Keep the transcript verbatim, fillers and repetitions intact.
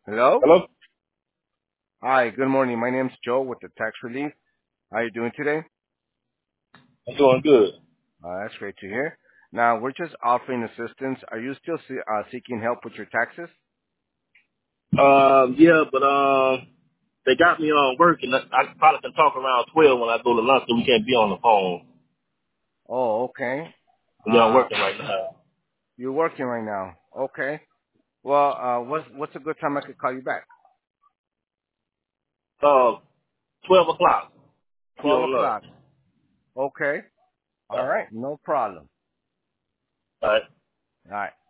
Hello? Hello? Hi, good morning. My name's Joe with the Tax Relief. How are you doing today? I'm doing good. Uh, that's great to hear. Now, we're just offering assistance. Are you still see, uh, seeking help with your taxes? Um, yeah, but um, they got me on work, and I I probably can talk around twelve when I go to lunch, so we can't be on the phone. Oh, okay. Yeah, I'm Uh, working right now. you're working right now. Okay. Well, uh, what's, what's a good time I could call you back? Uh, twelve o'clock. Be twelve on o'clock. lunch. Okay. All Uh, right. No problem. all right. All right.